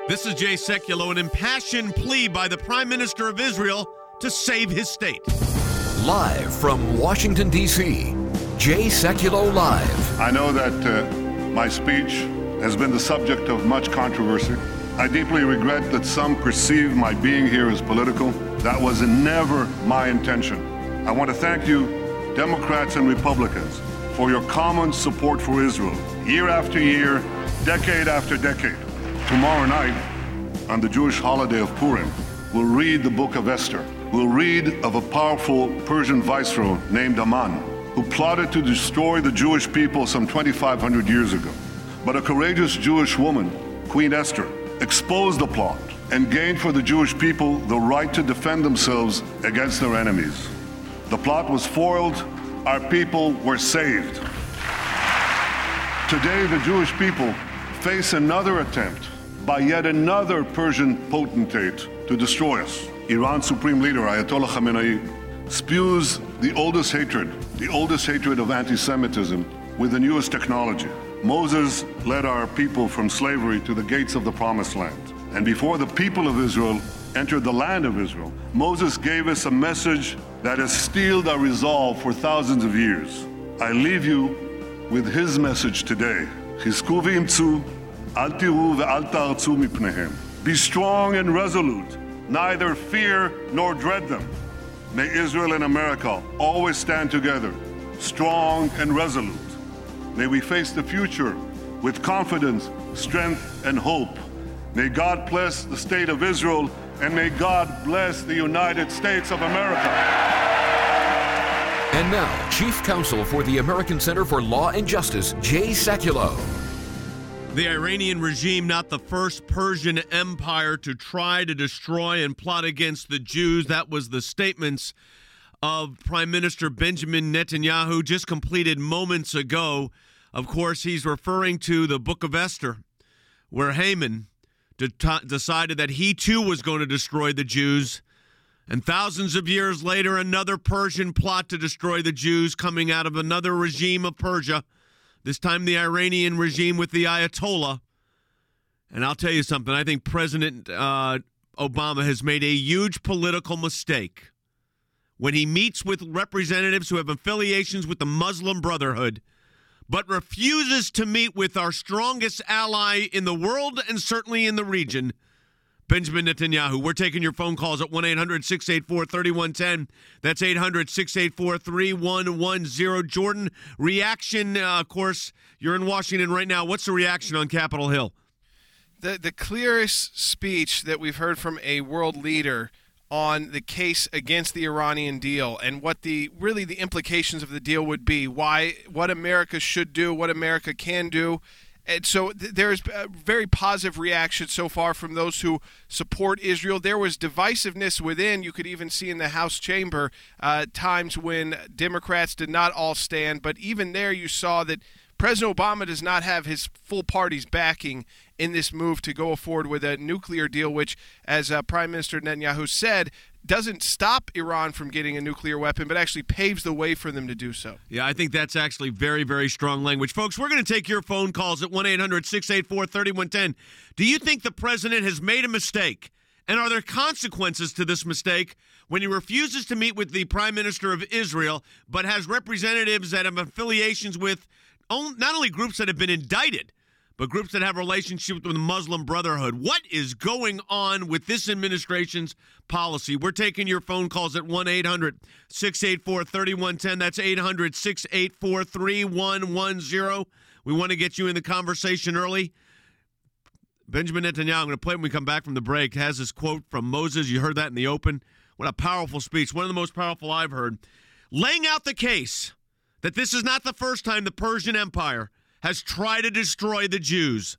This is Jay Sekulow, an impassioned plea by the Prime Minister of Israel to save his state. Live from Washington, D.C., Jay Sekulow Live. I know that my speech has been the subject of much controversy. I deeply regret that some perceive my being here as political. That was never my intention. I want to thank you, Democrats and Republicans, for your common support for Israel, year after year, decade after decade. Tomorrow night, on the Jewish holiday of Purim, we'll read the book of Esther. We'll read of a powerful Persian viceroy named Aman, who plotted to destroy the Jewish people some 2,500 years ago. But a courageous Jewish woman, Queen Esther, exposed the plot and gained for the Jewish people the right to defend themselves against their enemies. The plot was foiled. Our people were saved. Today, the Jewish people face another attempt by yet another Persian potentate to destroy us. Iran's supreme leader, Ayatollah Khamenei, spews the oldest hatred of anti-Semitism with the newest technology. Moses led our people from slavery to the gates of the Promised Land. And before the people of Israel entered the land of Israel, Moses gave us a message that has steeled our resolve for thousands of years. I leave you with his message today. Chizku v'imtzu, al tiru ve'al ta'artzu mipnehem. Be strong and resolute, neither fear nor dread them. May Israel and America always stand together, strong and resolute. May we face the future with confidence, strength, and hope. May God bless the state of Israel, and may God bless the United States of America. And now, Chief Counsel for the American Center for Law and Justice, Jay Sekulow. The Iranian regime, not the first Persian empire to try to destroy and plot against the Jews. That was the statements of Prime Minister Benjamin Netanyahu just completed moments ago. Of course, he's referring to the Book of Esther, where Haman decided that he too was going to destroy the Jews. And thousands of years later, another Persian plot to destroy the Jews coming out of another regime of Persia. This time the Iranian regime with the Ayatollah. And I'll tell you something. I think President Obama has made a huge political mistake when he meets with representatives who have affiliations with the Muslim Brotherhood, but refuses to meet with our strongest ally in the world and certainly in the region, Benjamin Netanyahu. We're taking your phone calls at 1-800-684-3110. That's 800-684-3110. Jordan, reaction, of course, you're in Washington right now. What's the reaction on Capitol Hill? The clearest speech that we've heard from a world leader on the case against the Iranian deal and what the implications of the deal would be, what America should do, what America can do. And so there's a very positive reaction so far from those who support Israel. There was divisiveness within. You could even see in the House chamber times when Democrats did not all stand. But even there you saw that President Obama does not have his full party's backing in this move to go forward with a nuclear deal, which, as Prime Minister Netanyahu said, doesn't stop Iran from getting a nuclear weapon, but actually paves the way for them to do so. Yeah, I think that's actually very, very strong language. Folks, we're going to take your phone calls at 1-800-684-3110. Do you think the president has made a mistake? And are there consequences to this mistake when he refuses to meet with the Prime Minister of Israel, but has representatives that have affiliations with not only groups that have been indicted, but groups that have relationships with the Muslim Brotherhood? What is going on with this administration's policy? We're taking your phone calls at 1-800-684-3110. That's 800-684-3110. We want to get you in the conversation early. Benjamin Netanyahu, I'm going to play when we come back from the break, has this quote from Moses. You heard that in the open. What a powerful speech. One of the most powerful I've heard. Laying out the case that this is not the first time the Persian Empire has tried to destroy the Jews.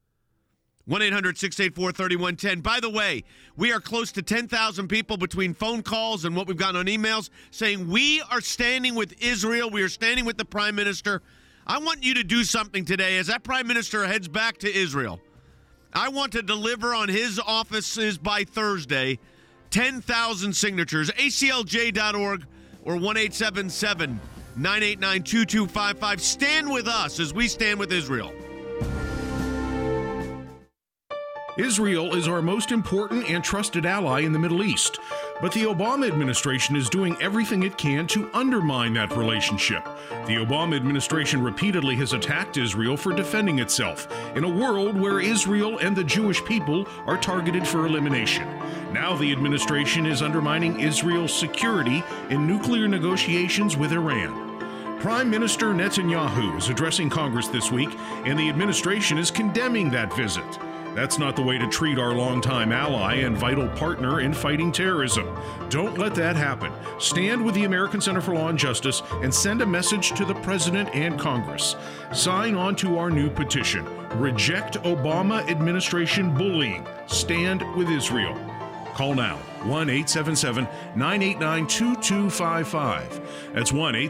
1-800-684-3110. By the way, we are close to 10,000 people between phone calls and what we've gotten on emails saying we are standing with Israel. We are standing with the Prime Minister. I want you to do something today as that Prime Minister heads back to Israel. I want to deliver on his offices by Thursday 10,000 signatures. ACLJ.org or 1-877-989-2255. Stand with us as we stand with Israel. Israel is our most important and trusted ally in the Middle East, but the Obama administration is doing everything it can to undermine that relationship. The Obama administration repeatedly has attacked Israel for defending itself in a world where Israel and the Jewish people are targeted for elimination. Now the administration is undermining Israel's security in nuclear negotiations with Iran. Prime Minister Netanyahu is addressing Congress this week, and the administration is condemning that visit. That's not the way to treat our longtime ally and vital partner in fighting terrorism. Don't let that happen. Stand with the American Center for Law and Justice and send a message to the President and Congress. Sign on to our new petition. Reject Obama administration bullying. Stand with Israel. Call now, 1-877-989-2255. That's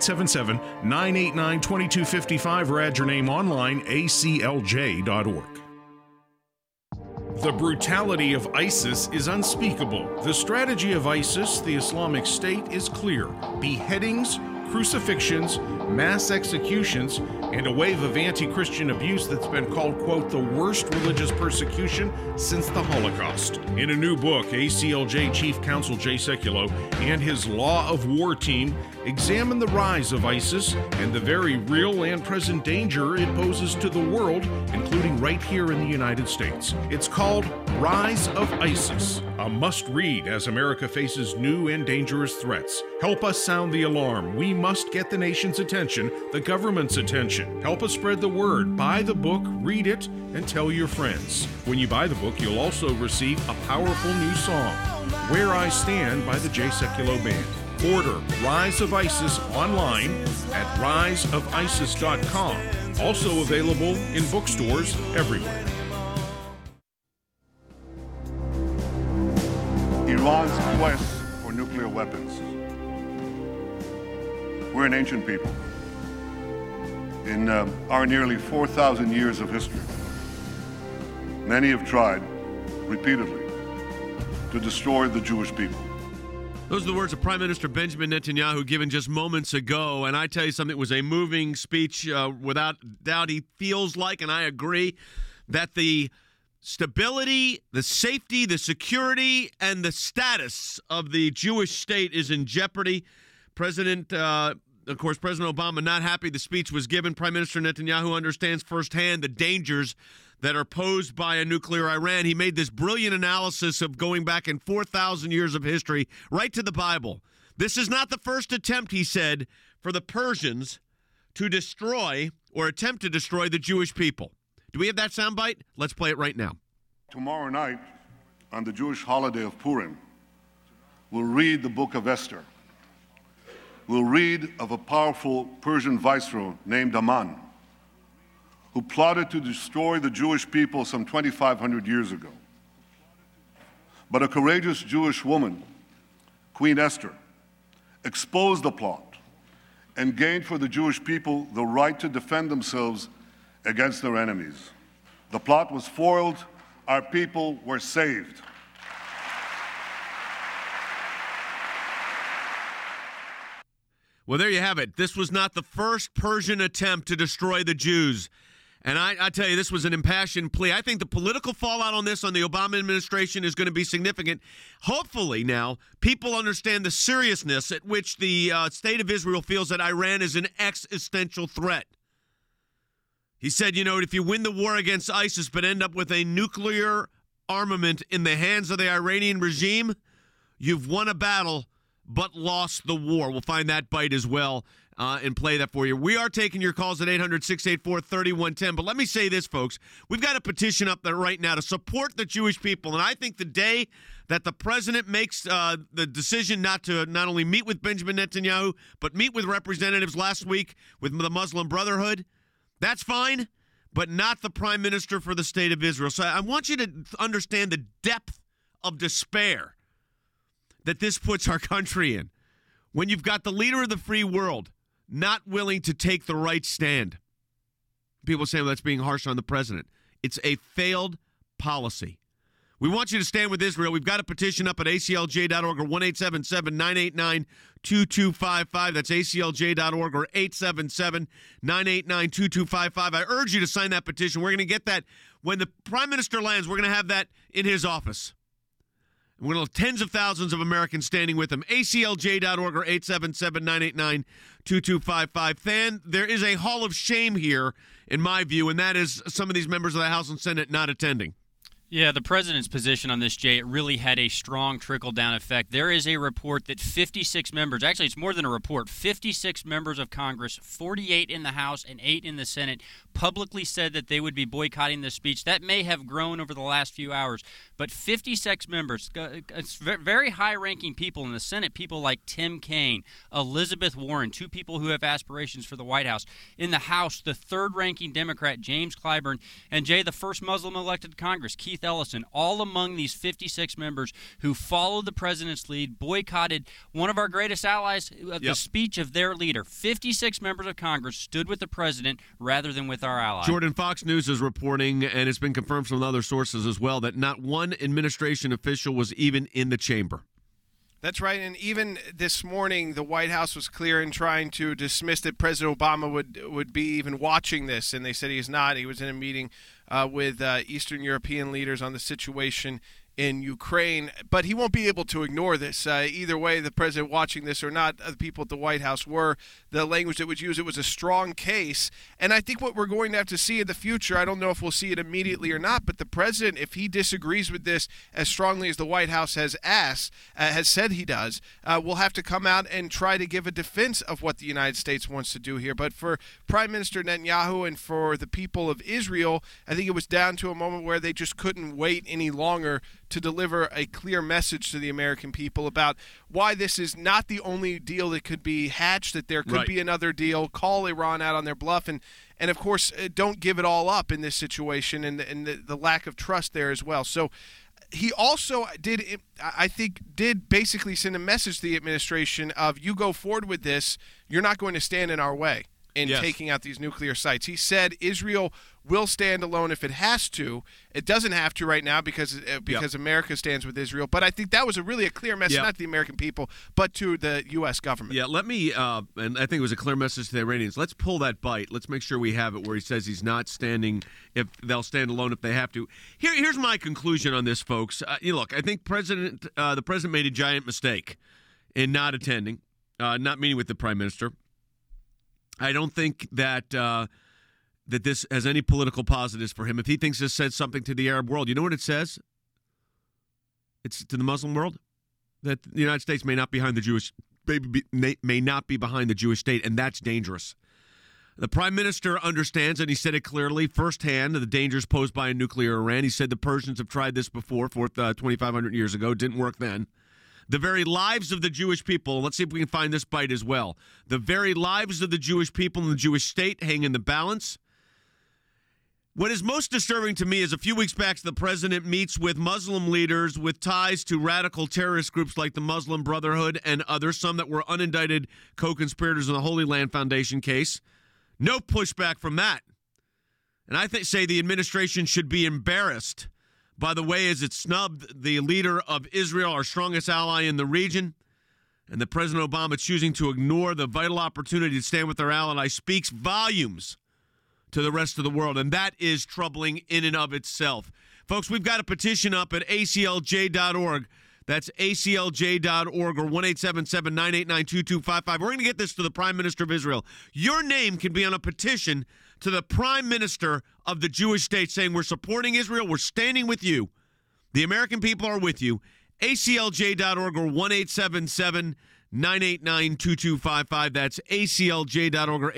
1-877-989-2255, or add your name online, aclj.org. The brutality of ISIS is unspeakable. The strategy of ISIS, the Islamic State, is clear. Beheadings, crucifixions, mass executions, and a wave of anti-Christian abuse that's been called, quote, the worst religious persecution since the Holocaust. In a new book, ACLJ Chief Counsel Jay Sekulow and his Law of War team examine the rise of ISIS and the very real and present danger it poses to the world, including right here in the United States. It's called Rise of ISIS, a must-read as America faces new and dangerous threats. Help us sound the alarm. We must get the nation's attention, the government's attention. Help us spread the word. Buy the book, read it, and tell your friends. When you buy the book, you'll also receive a powerful new song, Where I Stand by the Jay Sekulow Band. Order Rise of ISIS online at riseofisis.com. Also available in bookstores everywhere. Iran's quest for nuclear weapons. We're an ancient people. In our nearly 4,000 years of history, many have tried, repeatedly, to destroy the Jewish people. Those are the words of Prime Minister Benjamin Netanyahu given just moments ago. And I tell you something, it was a moving speech. Without doubt, he feels like, and I agree, that the stability, the safety, the security, and the status of the Jewish state is in jeopardy. President Obama not happy the speech was given. Prime Minister Netanyahu understands firsthand the dangers that are posed by a nuclear Iran. He made this brilliant analysis of going back in 4,000 years of history, right to the Bible. This is not the first attempt, he said, for the Persians to destroy or attempt to destroy the Jewish people. Do we have that soundbite? Let's play it right now. Tomorrow night, on the Jewish holiday of Purim, we'll read the book of Esther. We'll read of a powerful Persian viceroy named Aman, who plotted to destroy the Jewish people some 2,500 years ago. But a courageous Jewish woman, Queen Esther, exposed the plot and gained for the Jewish people the right to defend themselves against their enemies. The plot was foiled. Our people were saved. Well, there you have it. This was not the first Persian attempt to destroy the Jews. And I tell you, this was an impassioned plea. I think the political fallout on this, on the Obama administration, is going to be significant. Hopefully now, people understand the seriousness at which the state of Israel feels that Iran is an existential threat. He said, if you win the war against ISIS but end up with a nuclear armament in the hands of the Iranian regime, you've won a battle but lost the war. We'll find that bite as well and play that for you. We are taking your calls at 800-684-3110. But let me say this, folks. We've got a petition up there right now to support the Jewish people. And I think the day that the president makes the decision not only meet with Benjamin Netanyahu, but meet with representatives last week with the Muslim Brotherhood, that's fine, but not the prime minister for the state of Israel. So I want you to understand the depth of despair that this puts our country in when you've got the leader of the free world not willing to take the right stand. People say, well, that's being harsh on the president. It's a failed policy. We want you to stand with Israel. We've got a petition up at aclj.org or 1-877-989-2255. That's aclj.org or 877-989-2255. I urge you to sign that petition. We're going to get that When the prime minister lands, we're going to have that in his office. We're going to have tens of thousands of Americans standing with him. ACLJ.org or 877-989-2255. Than, there is a hall of shame here, in my view, and that is some of these members of the House and Senate not attending. Yeah, the president's position on this, Jay, it really had a strong trickle-down effect. There is a report that 56 members, actually it's more than a report, 56 members of Congress, 48 in the House and 8 in the Senate, publicly said that they would be boycotting this speech. That may have grown over the last few hours, but 56 members, it's very high-ranking people in the Senate, people like Tim Kaine, Elizabeth Warren, two people who have aspirations for the White House. In the House, the third-ranking Democrat, James Clyburn, and Jay, the first Muslim elected to Congress, Keith Ellison, all among these 56 members who followed the president's lead, boycotted one of our greatest allies, the speech of their leader. 56 members of Congress stood with the president rather than with our ally. Jordan, Fox News is reporting, and it's been confirmed from other sources as well, that not one administration official was even in the chamber. That's right, and even this morning, the White House was clear in trying to dismiss that President Obama would be even watching this, and they said he is not. He was in a meeting with Eastern European leaders on the situation in Ukraine, but he won't be able to ignore this. Either way, the president watching this or not, the people at the White House were. The language that was used, it was a strong case. And I think what we're going to have to see in the future, I don't know if we'll see it immediately or not, but the president, if he disagrees with this as strongly as the White House has said he does, will have to come out and try to give a defense of what the United States wants to do here. But for Prime Minister Netanyahu and for the people of Israel, I think it was down to a moment where they just couldn't wait any longer to deliver a clear message to the American people about why this is not the only deal that could be hatched, that there could be another deal, call Iran out on their bluff, and of course, don't give it all up in this situation and the lack of trust there as well. So he also did basically send a message to the administration of, you go forward with this, you're not going to stand in our way in taking out these nuclear sites. He said Israel will stand alone if it has to. It doesn't have to right now because America stands with Israel. But I think that was a clear message, not to the American people, but to the U.S. government. Yeah, let me, and I think it was a clear message to the Iranians. Let's pull that bite. Let's make sure we have it where he says he's not standing, if they'll stand alone if they have to. Here's my conclusion on this, folks. Look, I think the president made a giant mistake in not attending, not meeting with the prime minister. I don't think that that this has any political positives for him. If he thinks this says something to the Arab world, you know what it says? It's to the Muslim world that the United States may not be behind the Jewish state, and that's dangerous. The prime minister understands, and he said it clearly firsthand, the dangers posed by a nuclear Iran. He said the Persians have tried this before, 2,500 years ago. It didn't work then. The very lives of the Jewish people, let's see if we can find this bite as well. The very lives of the Jewish people and the Jewish state hang in the balance. What is most disturbing to me is a few weeks back, the president meets with Muslim leaders with ties to radical terrorist groups like the Muslim Brotherhood and others, some that were unindicted co-conspirators in the Holy Land Foundation case. No pushback from that. And I say the administration should be embarrassed by the way as it snubbed the leader of Israel, our strongest ally in the region, and the President Obama choosing to ignore the vital opportunity to stand with our ally speaks volumes to the rest of the world, and that is troubling in and of itself. Folks, we've got a petition up at aclj.org. That's aclj.org or 1-877-989-2255. We're going to get this to the Prime Minister of Israel. Your name can be on a petition to the Prime Minister of the Jewish state saying we're supporting Israel, we're standing with you. The American people are with you. aclj.org or 1-877-989-2255. That's aclj.org or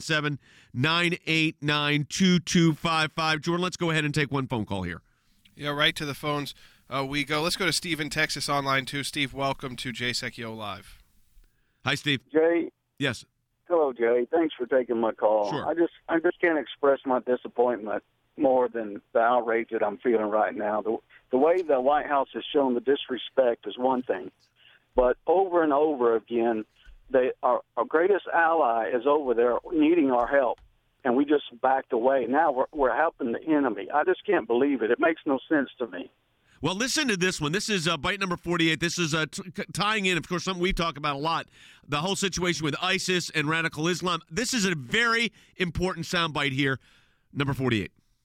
877-989-2255. Jordan, let's go ahead and take one phone call here. Yeah, right to the phones we go. Let's go to Steve in Texas online, too. Steve, welcome to Jay Sekulow Live. Hi, Steve. Jay. Yes. Hello, Jay. Thanks for taking my call. Sure. I just can't express my disappointment more than the outrage that I'm feeling right now. The way the White House has shown the disrespect is one thing, but over and over again, our greatest ally is over there needing our help, and we just backed away. Now we're helping the enemy. I just can't believe it. It makes no sense to me. Well, listen to this one. This is bite number 48. This is tying in, of course, something we talk about a lot, the whole situation with ISIS and radical Islam. This is a very important soundbite here, number 48.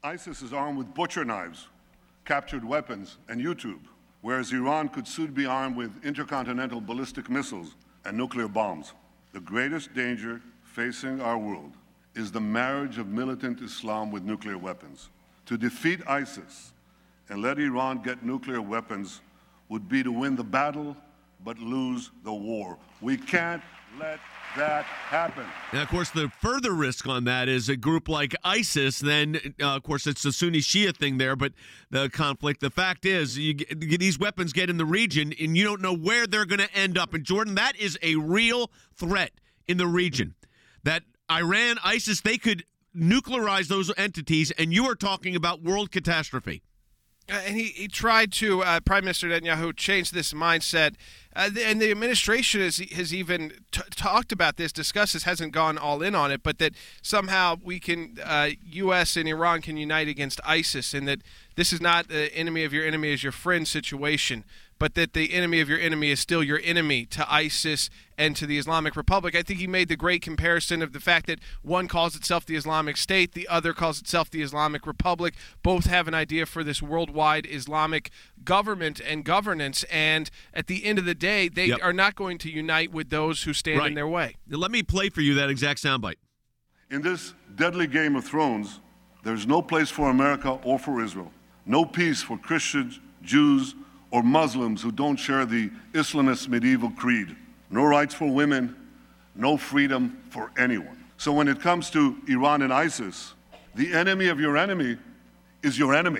ISIS is armed with butcher knives, captured weapons, and YouTube, whereas Iran could soon be armed with intercontinental ballistic missiles and nuclear bombs. The greatest danger facing our world is the marriage of militant Islam with nuclear weapons. To defeat ISIS and let Iran get nuclear weapons would be to win the battle but lose the war. We can't let that happen. And of course, the further risk on that is a group like ISIS. Then, of course, it's the Sunni Shia thing there, but the conflict. The fact is, these weapons get in the region, and you don't know where they're going to end up. And Jordan, that is a real threat in the region. That Iran, ISIS, they could nuclearize those entities, and you are talking about world catastrophe. And he tried to, Prime Minister Netanyahu, change this mindset. And the administration has even talked about this, discussed this, hasn't gone all in on it, but that somehow we can, U.S. and Iran can unite against ISIS, and that this is not the enemy of your enemy is your friend situation, but that the enemy of your enemy is still your enemy to ISIS and to the Islamic Republic. I think he made the great comparison of the fact that one calls itself the Islamic State, the other calls itself the Islamic Republic. Both have an idea for this worldwide Islamic government and governance, and at the end of the day, they are not going to unite with those who stand in their way. Let me play for you that exact soundbite. In this deadly Game of Thrones, there's no place for America or for Israel. No peace for Christians, Jews, or Muslims who don't share the Islamist medieval creed. No rights for women, no freedom for anyone. So when it comes to Iran and ISIS, the enemy of your enemy is your enemy.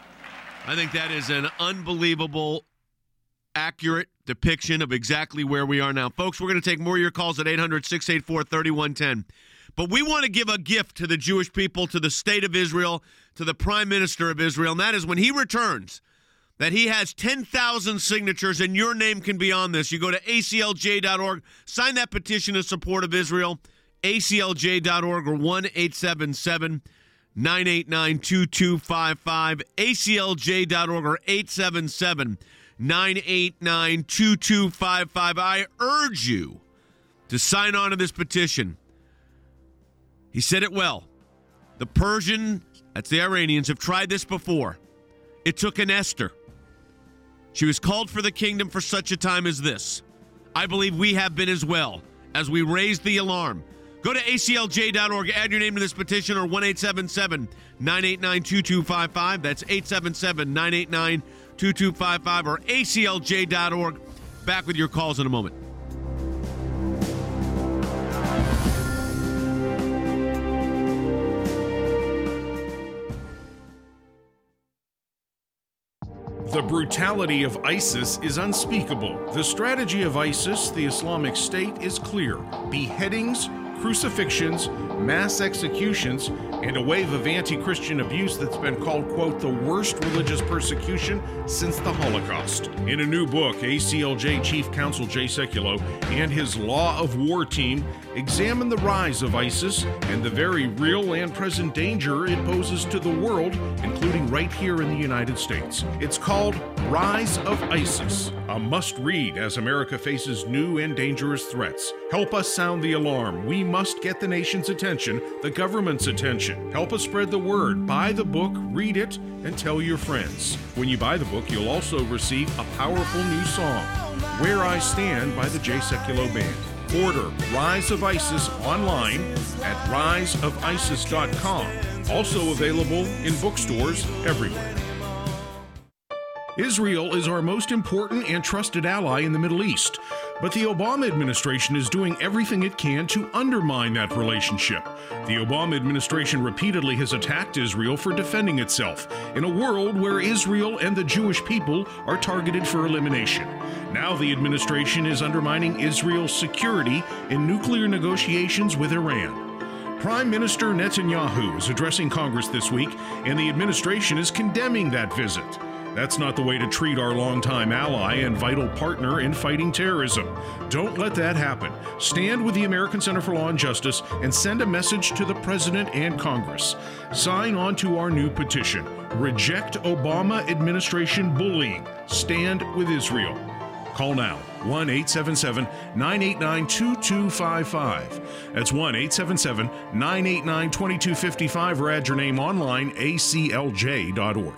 I think that is an unbelievable, accurate depiction of exactly where we are now. Folks, we're going to take more of your calls at 800-684-3110. But we want to give a gift to the Jewish people, to the state of Israel, to the Prime Minister of Israel, and that is when he returns, that he has 10,000 signatures, and your name can be on this. You go to aclj.org, sign that petition in support of Israel, aclj.org, or 1-877-989-2255, aclj.org, or 877-989-2255. I urge you to sign on to this petition. He said it well. The Persian, that's the Iranians, have tried this before. It took an Esther. She was called for the kingdom for such a time as this. I believe we have been as well, as we raised the alarm. Go to aclj.org, add your name to this petition, or 1-877-989-2255. That's 877-989-2255, or aclj.org. Back with your calls in a moment. The brutality of ISIS is unspeakable. The strategy of ISIS, the Islamic State, is clear. Beheadings, crucifixions, mass executions, and a wave of anti-Christian abuse that's been called, quote, the worst religious persecution since the Holocaust. In a new book, ACLJ Chief Counsel Jay Sekulow and his Law of War team examine the rise of ISIS and the very real and present danger it poses to the world, including right here in the United States. It's called Rise of ISIS, a must-read as America faces new and dangerous threats. Help us sound the alarm. We must get the nation's attention, the government's attention. Help us spread the word. Buy the book, read it, and tell your friends. When you buy the book, you'll also receive a powerful new song, Where I Stand by the Jay Sekulow Band. Order Rise of ISIS online at riseofisis.com. Also available in bookstores everywhere. Israel is our most important and trusted ally in the Middle East, but the Obama administration is doing everything it can to undermine that relationship. The Obama administration repeatedly has attacked Israel for defending itself in a world where Israel and the Jewish people are targeted for elimination. Now the administration is undermining Israel's security in nuclear negotiations with Iran. Prime Minister Netanyahu is addressing Congress this week, and the administration is condemning that visit. That's not the way to treat our longtime ally and vital partner in fighting terrorism. Don't let that happen. Stand with the American Center for Law and Justice and send a message to the President and Congress. Sign on to our new petition. Reject Obama administration bullying. Stand with Israel. Call now. 1-877-989-2255. That's 1-877-989-2255 or add your name online, aclj.org.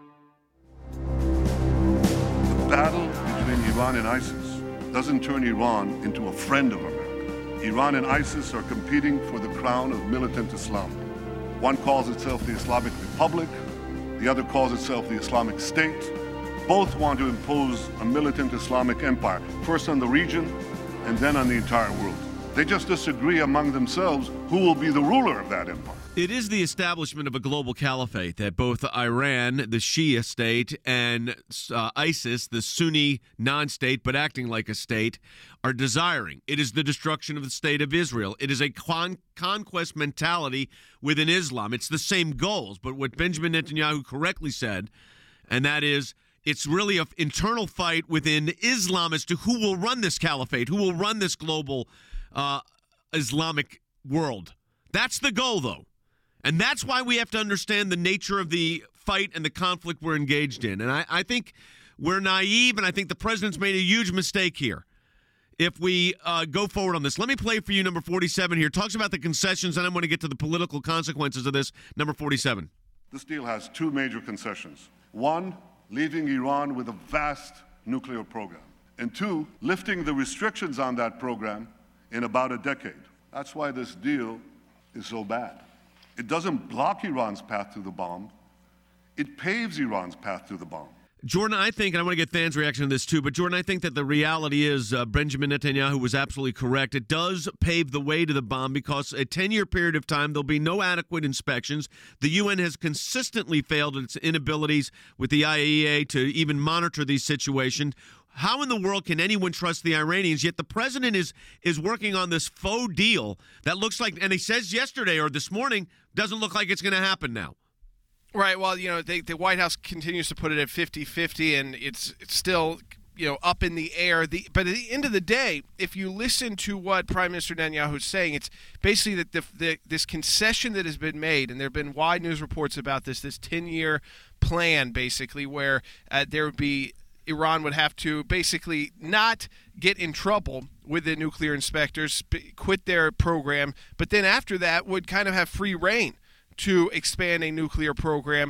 The battle between Iran and ISIS doesn't turn Iran into a friend of America. Iran and ISIS are competing for the crown of militant Islam. One calls itself the Islamic Republic, the other calls itself the Islamic State. Both want to impose a militant Islamic empire, first on the region and then on the entire world. They just disagree among themselves who will be the ruler of that empire. It is the establishment of a global caliphate that both Iran, the Shia state, and ISIS, the Sunni non-state but acting like a state, are desiring. It is the destruction of the state of Israel. It is a conquest mentality within Islam. It's the same goals, but what Benjamin Netanyahu correctly said, and that is, it's really an internal fight within Islam as to who will run this caliphate, who will run this global Islamic world. That's the goal, though. And that's why we have to understand the nature of the fight and the conflict we're engaged in. And I think we're naive, and I think the president's made a huge mistake here if we go forward on this. Let me play for you number 47 here. Talks about the concessions, and I'm going to get to the political consequences of this. Number 47. This deal has two major concessions. One, leaving Iran with a vast nuclear program. And two, lifting the restrictions on that program in about a decade. That's why this deal is so bad. It doesn't block Iran's path to the bomb. It paves Iran's path to the bomb. Jordan, I think, and I want to get Than's reaction to this too, but Jordan, I think that the reality is Benjamin Netanyahu was absolutely correct. It does pave the way to the bomb because a 10-year period of time, there'll be no adequate inspections. The UN has consistently failed in its inabilities with the IAEA to even monitor these situations. How in the world can anyone trust the Iranians? Yet the president is working on this faux deal that looks like, and he says yesterday or this morning, doesn't look like it's going to happen now. Right. Well, the White House continues to put it at 50-50, and it's still, up in the air. But at the end of the day, if you listen to what Prime Minister Netanyahu is saying, it's basically that this concession that has been made, and there have been wide news reports about this 10-year plan, basically, where there would be Iran would have to basically not get in trouble with the nuclear inspectors, quit their program, but then after that would kind of have free reign to expand a nuclear program.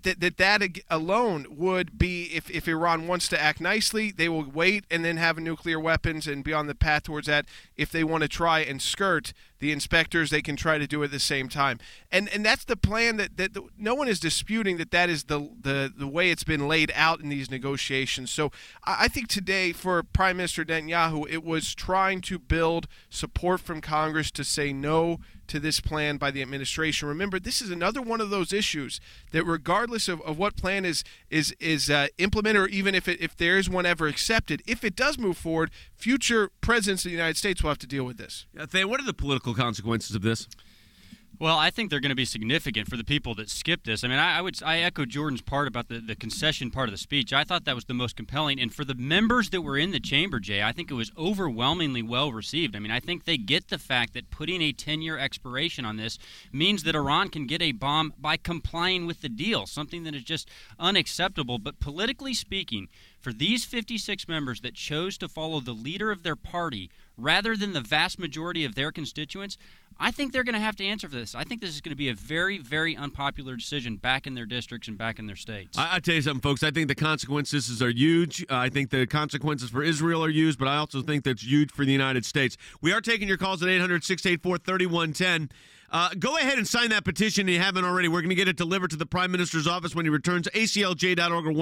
That alone would be, if Iran wants to act nicely, they will wait and then have nuclear weapons and be on the path towards that. If they want to try and skirt the inspectors, they can try to do it at the same time. And that's the plan that no one is disputing that is the way it's been laid out in these negotiations. So I think today for Prime Minister Netanyahu, it was trying to build support from Congress to say no to this plan by the administration. Remember, this is another one of those issues that regardless of what plan is implemented, or even if there is one ever accepted, if it does move forward, future presidents of the United States will have to deal with this. Thaye, what are the political consequences of this? Well, I think they're going to be significant for the people that skip this. I mean, I echo Jordan's part about the concession part of the speech. I thought that was the most compelling. And for the members that were in the chamber, Jay, I think it was overwhelmingly well received. I mean, I think they get the fact that putting a 10-year expiration on this means that Iran can get a bomb by complying with the deal, something that is just unacceptable. But politically speaking, for these 56 members that chose to follow the leader of their party rather than the vast majority of their constituents, I think they're going to have to answer for this. I think this is going to be a very, very unpopular decision back in their districts and back in their states. I tell you something, folks. I think the consequences are huge. I think the consequences for Israel are huge, but I also think that's huge for the United States. We are taking your calls at 800-684-3110. Go ahead and sign that petition if you haven't already. We're going to get it delivered to the Prime Minister's office when he returns. ACLJ.org or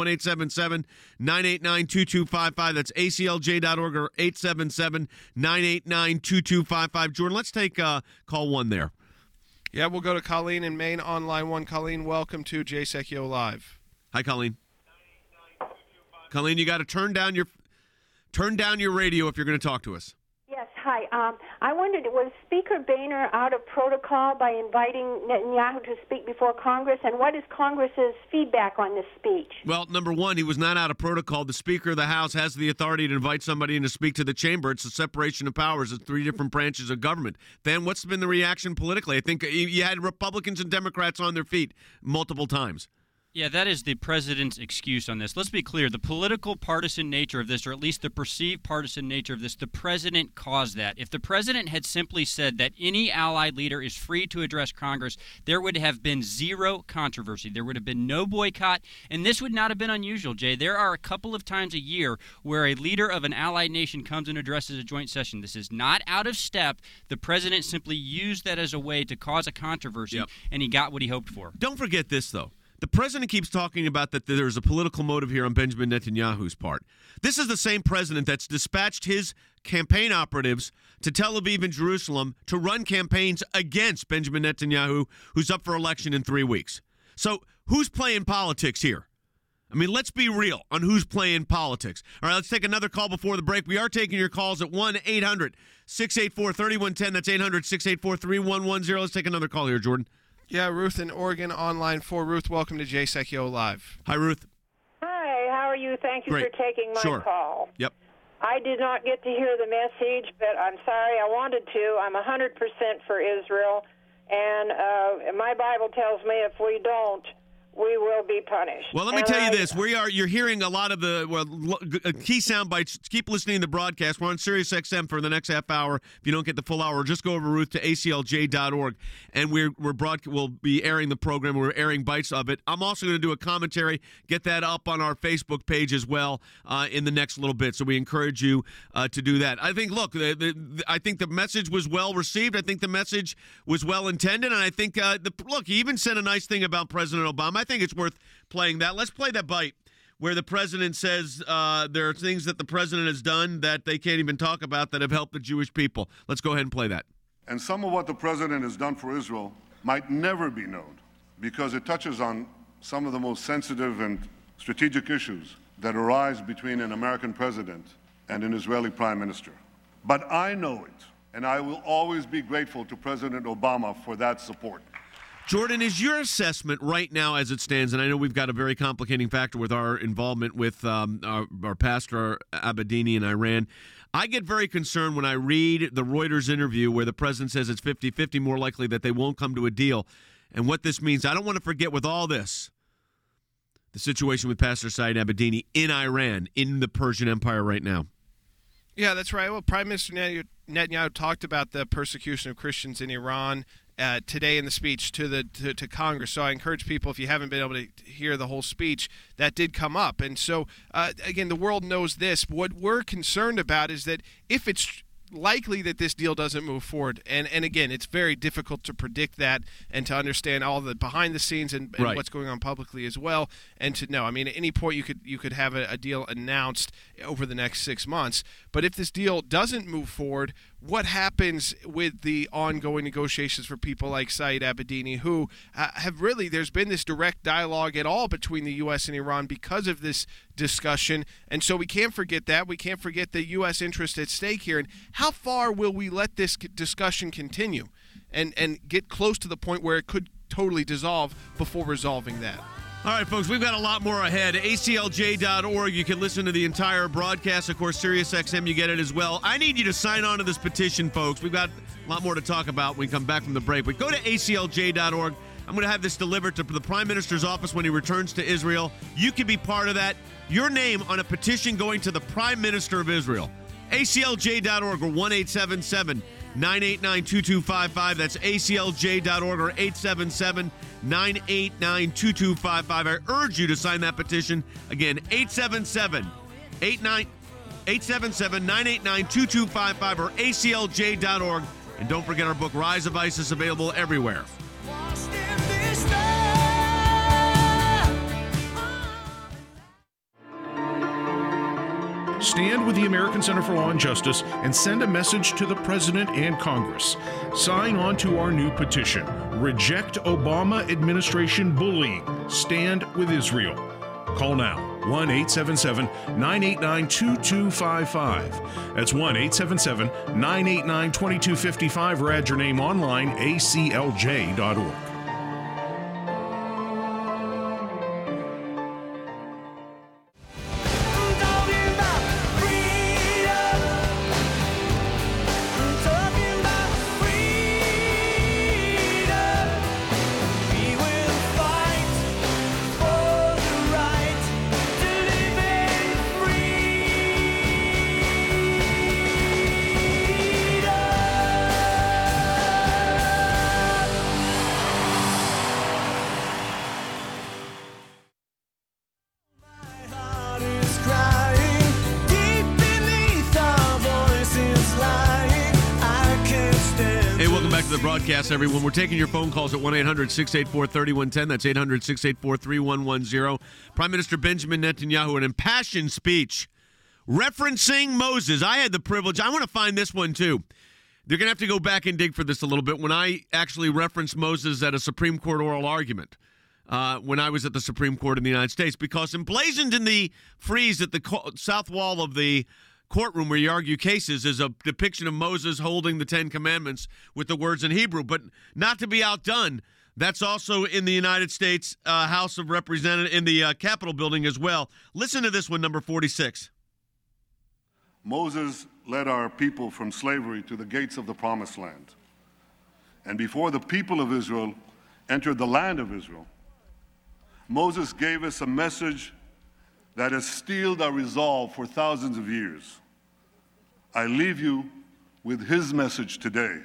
1-877-989-2255. That's ACLJ.org or 877-989-2255. Jordan, let's take call one there. Yeah, we'll go to Colleen in Maine on line one. Colleen, welcome to Jay Secchio Live. Hi, Colleen. Colleen, you got to turn down your radio if you're going to talk to us. Yes, hi. I wondered, was Speaker Boehner out of protocol by inviting Netanyahu to speak before Congress, and what is Congress's feedback on this speech? Well, number one, he was not out of protocol. The Speaker of the House has the authority to invite somebody in to speak to the chamber. It's a separation of powers. It's three different branches of government. Then what's been the reaction politically? I think you had Republicans and Democrats on their feet multiple times. Yeah, that is the president's excuse on this. Let's be clear. The political partisan nature of this, or at least the perceived partisan nature of this, the president caused that. If the president had simply said that any allied leader is free to address Congress, there would have been zero controversy. There would have been no boycott, and this would not have been unusual, Jay. There are a couple of times a year where a leader of an allied nation comes and addresses a joint session. This is not out of step. The president simply used that as a way to cause a controversy, and he got what he hoped for. Don't forget this, though. The president keeps talking about that there's a political motive here on Benjamin Netanyahu's part. This is the same president that's dispatched his campaign operatives to Tel Aviv and Jerusalem to run campaigns against Benjamin Netanyahu, who's up for election in 3 weeks. So who's playing politics here? I mean, let's be real on who's playing politics. All right, let's take another call before the break. We are taking your calls at 1-800-684-3110. That's 800-684-3110. Let's take another call here, Jordan. Yeah, Ruth in Oregon on line 4. Ruth, welcome to Jay Sekulow Live. Hi, Ruth. Hi, how are you? Thank you Great. for taking my call. Yep. I did not get to hear the message, but I'm sorry. I wanted to. I'm 100% for Israel, and my Bible tells me if we don't, we will be punished. Well, let me tell you this. You're hearing a lot of the key sound bites. Keep listening to the broadcast. We're on Sirius XM for the next half hour. If you don't get the full hour, just go over, Ruth, to aclj.org, and we'll be airing the program. We're airing bites of it. I'm also going to do a commentary, get that up on our Facebook page as well in the next little bit, so we encourage you to do that. I think, look, I think the message was well received. I think the message was well intended, and I think, look, he even said a nice thing about President Obama. I think it's worth playing that. Let's play that bite where the president says there are things that the president has done that they can't even talk about that have helped the Jewish people. Let's go ahead and play that. And some of what the president has done for Israel might never be known because it touches on some of the most sensitive and strategic issues that arise between an American president and an Israeli prime minister. But I know it, and I will always be grateful to President Obama for that support. Jordan, is your assessment right now as it stands, and I know we've got a very complicating factor with our involvement with our pastor Abedini in Iran. I get very concerned when I read the Reuters interview where the president says it's 50-50 more likely that they won't come to a deal. And what this means, I don't want to forget with all this, the situation with Pastor Saeed Abedini in Iran, in the Persian Empire right now. Yeah, that's right. Well, Prime Minister Netanyahu talked about the persecution of Christians in Iran today in the speech to Congress. So I encourage people, if you haven't been able to hear the whole speech, that did come up. And so, again, the world knows this. What we're concerned about is that if it's likely that this deal doesn't move forward, and again, it's very difficult to predict that and to understand all the behind the scenes and right. what's going on publicly as well, and to know. I mean, at any point you could have a deal announced over the next 6 months. But if this deal doesn't move forward, what happens with the ongoing negotiations for people like Saeed Abedini, who have really, there's been this direct dialogue at all between the U.S. and Iran because of this discussion. And so we can't forget that. We can't forget the U.S. interest at stake here. And how far will we let this discussion continue and get close to the point where it could totally dissolve before resolving that? All right, folks, we've got a lot more ahead. ACLJ.org. You can listen to the entire broadcast. Of course, SiriusXM, you get it as well. I need you to sign on to this petition, folks. We've got a lot more to talk about when we come back from the break. But go to ACLJ.org. I'm going to have this delivered to the Prime Minister's office when he returns to Israel. You can be part of that. Your name on a petition going to the Prime Minister of Israel. ACLJ.org or 1-877-989-2255. That's ACLJ.org or 877-989-2255. I urge you to sign that petition. Again, 877-989-2255 or ACLJ.org. And don't forget our book, Rise of ISIS, available everywhere. Stand with the American Center for Law and Justice and send a message to the President and Congress. Sign on to our new petition. Reject Obama administration bullying. Stand with Israel. Call now. 1-877-989-2255. That's 1-877-989-2255 or add your name online, aclj.org. the broadcast, everyone. We're taking your phone calls at 1-800-684-3110. That's 800-684-3110. Prime Minister Benjamin Netanyahu, an impassioned speech referencing Moses. I had the privilege. I want to find this one, too. They're going to have to go back and dig for this a little bit. When I actually referenced Moses at a Supreme Court oral argument, when I was at the Supreme Court in the United States, because emblazoned in the frieze at the south wall of the courtroom where you argue cases is a depiction of Moses holding the Ten Commandments with the words in Hebrew. But not to be outdone, that's also in the United States House of Representatives, in the Capitol building as well. Listen to this one, number 46. Moses led our people from slavery to the gates of the Promised Land. And before the people of Israel entered the land of Israel, Moses gave us a message that has steeled our resolve for thousands of years. I leave you with his message today.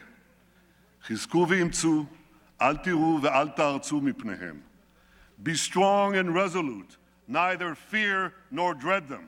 Chizku v'imtzu, al tiru ve'al ta'artzu mipnehem. Be strong and resolute, neither fear nor dread them.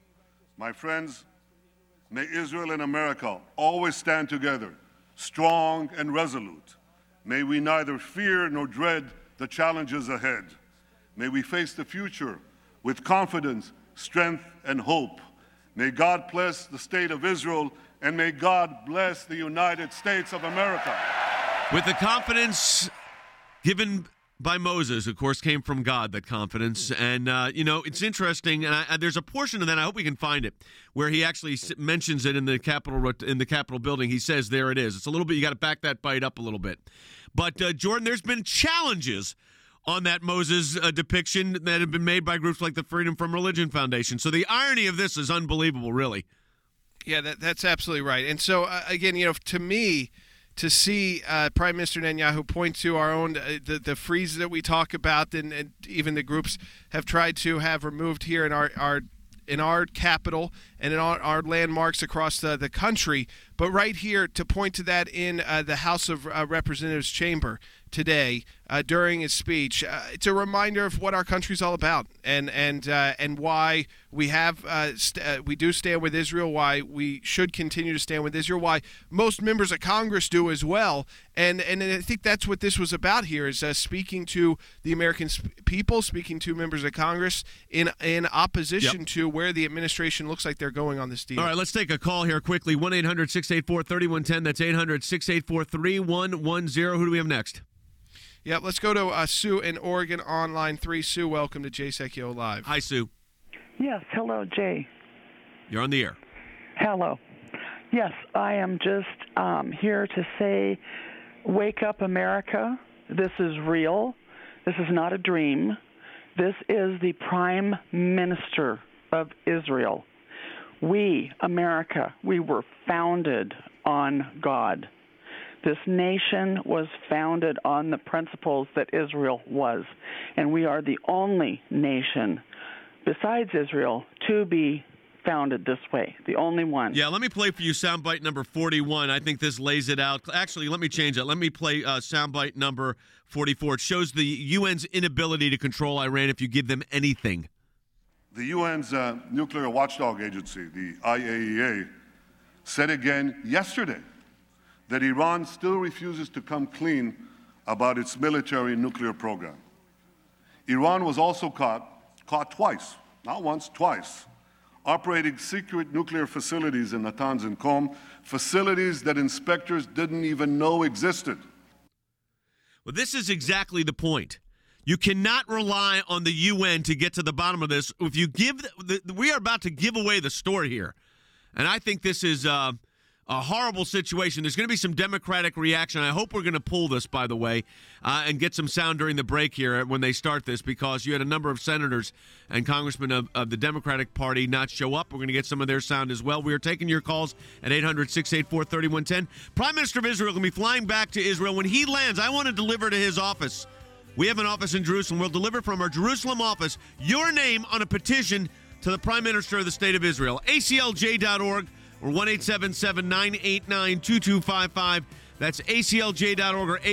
My friends, may Israel and America always stand together, strong and resolute. May we neither fear nor dread the challenges ahead. May we face the future with confidence, strength, and hope. May God bless the state of Israel, and may God bless the United States of America. With the confidence given by Moses, of course, came from God, that confidence. And, it's interesting, and there's a portion of that, I hope we can find it, where he actually mentions it in the Capitol building. He says, there it is. It's a little bit, you got to back that bite up a little bit. But, Jordan, there's been challenges on that Moses depiction that have been made by groups like the Freedom from Religion Foundation. So the irony of this is unbelievable, really. Yeah, that's absolutely right. And so, again, to me, to see Prime Minister Netanyahu point to our own, the frieze that we talk about, and even the groups have tried to have removed here in our capital and in our landmarks across the country, but right here to point to that in the House of Representatives chamber today during his speech, it's a reminder of what our country's all about, and why we have we do stand with Israel, why we should continue to stand with Israel, why most members of Congress do as well, and I think that's what this was about here, is speaking to the American people, speaking to members of Congress in opposition to where the administration looks like they're going on this deal. All right, let's take a call here quickly. 1-800-684-3110. That's 800-684-3110. Who do we have next? Yeah, let's go to Sue in Oregon on line 3. Sue, welcome to Jay Sekulow Live. Hi, Sue. Yes, hello, Jay. You're on the air. Hello. Yes, I am just here to say, wake up, America. This is real. This is not a dream. This is the Prime Minister of Israel. We, America, we were founded on God. This nation was founded on the principles that Israel was, and we are the only nation besides Israel to be founded this way, the only one. Yeah, let me play for you soundbite number 41. I think this lays it out. Actually, let me change that. Let me play soundbite number 44. It shows the UN's inability to control Iran if you give them anything. The UN's nuclear watchdog agency, the IAEA, said again yesterday that Iran still refuses to come clean about its military nuclear program. Iran was also caught twice, not once, twice, operating secret nuclear facilities in Natanz and Qom, facilities that inspectors didn't even know existed. Well, this is exactly the point. You cannot rely on the UN to get to the bottom of this. If you we are about to give away the story here, and I think this is a horrible situation. There's going to be some Democratic reaction. I hope we're going to pull this, by the way, and get some sound during the break here when they start this, because you had a number of senators and congressmen of the Democratic Party not show up. We're going to get some of their sound as well. We are taking your calls at 800-684-3110. Prime Minister of Israel will be flying back to Israel. When he lands, I want to deliver to his office. We have an office in Jerusalem. We'll deliver from our Jerusalem office your name on a petition to the Prime Minister of the State of Israel. ACLJ.org or 1-877-989-2255. That's ACLJ.org or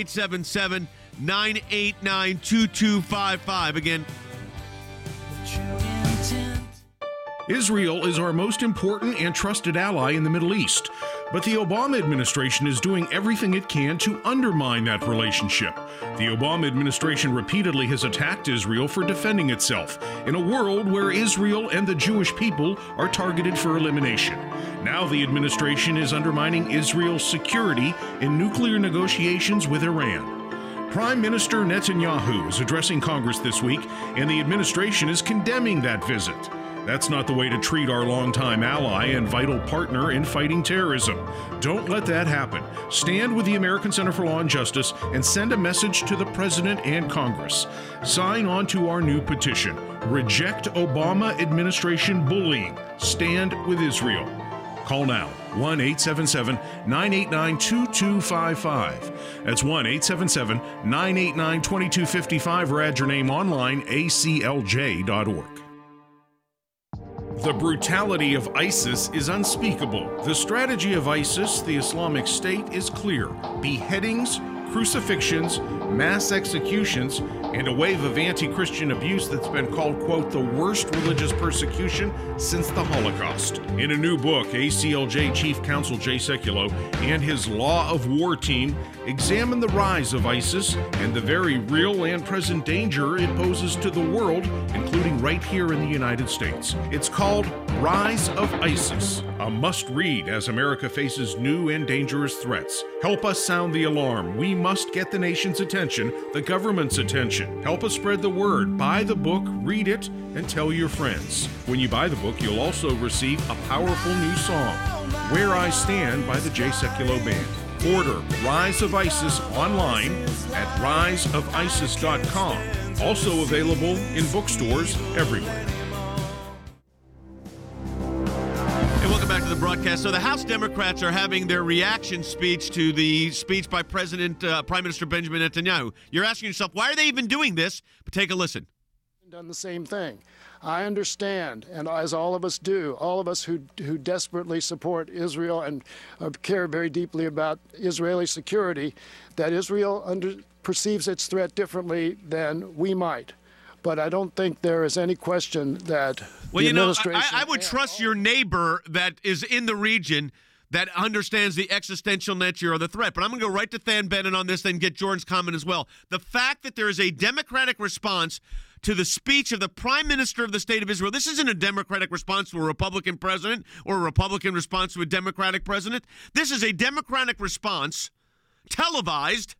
877-989-2255. Again. Israel is our most important and trusted ally in the Middle East, but the Obama administration is doing everything it can to undermine that relationship. The Obama administration repeatedly has attacked Israel for defending itself in a world where Israel and the Jewish people are targeted for elimination. Now the administration is undermining Israel's security in nuclear negotiations with Iran. Prime Minister Netanyahu is addressing Congress this week, and the administration is condemning that visit. That's not the way to treat our longtime ally and vital partner in fighting terrorism. Don't let that happen. Stand with the American Center for Law and Justice and send a message to the President and Congress. Sign on to our new petition. Reject Obama administration bullying. Stand with Israel. Call now, 1-877-989-2255. That's 1-877-989-2255, or add your name online, aclj.org. The brutality of ISIS is unspeakable. The strategy of ISIS, the Islamic State, is clear. Beheadings, crucifixions, mass executions, and a wave of anti-Christian abuse that's been called, quote, the worst religious persecution since the Holocaust. In a new book, ACLJ Chief Counsel Jay Sekulow and his Law of War team examine the rise of ISIS and the very real and present danger it poses to the world, including right here in the United States. It's called Rise of ISIS, a must-read as America faces new and dangerous threats. Help us sound the alarm. We must get the nation's attention, the government's attention. Help us spread the word. Buy the book, read it, and tell your friends. When you buy the book, you'll also receive a powerful new song, Where I Stand by the Jay Sekulow Band. Order Rise of ISIS online at riseofisis.com. Also available in bookstores everywhere. Welcome back to the broadcast. So the House Democrats are having their reaction speech to the speech by Prime Minister Benjamin Netanyahu. You're asking yourself, why are they even doing this? But take a listen. Done the same thing. I understand, and as all of us do, all of us who desperately support Israel and care very deeply about Israeli security, that Israel perceives its threat differently than we might. But I don't think there is any question that the administration... I would trust your neighbor that is in the region that understands the existential nature of the threat. But I'm going to go right to Than Bennett on this, then get Jordan's comment as well. The fact that there is a Democratic response to the speech of the Prime Minister of the State of Israel. This isn't a Democratic response to a Republican president or a Republican response to a Democratic president. This is a Democratic response, televised,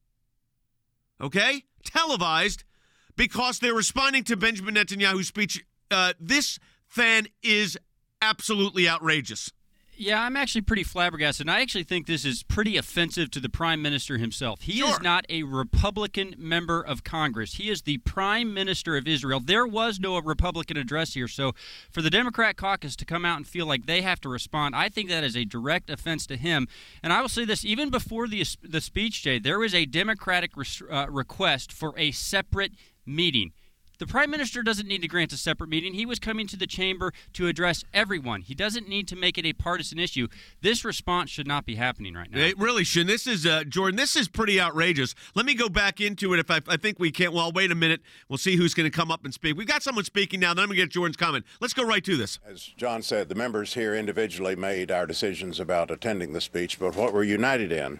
okay? Televised, because they're responding to Benjamin Netanyahu's speech. This fan is absolutely outrageous. Yeah, I'm actually pretty flabbergasted, and I actually think this is pretty offensive to the Prime Minister himself. He is not a Republican member of Congress. He is the Prime Minister of Israel. There was no Republican address here, so for the Democrat caucus to come out and feel like they have to respond, I think that is a direct offense to him. And I will say this, even before the speech, Jay, there was a Democratic request for a separate meeting. The Prime Minister doesn't need to grant a separate meeting. He was coming to the chamber to address everyone. He doesn't need to make it a partisan issue. This response should not be happening right now. It really shouldn't. This is, Jordan, this is pretty outrageous. Let me go back into it if I think we can't. Well, wait a minute. We'll see who's going to come up and speak. We've got someone speaking now. Then I'm going to get Jordan's comment. Let's go right to this. As John said, the members here individually made our decisions about attending the speech, but what we're united in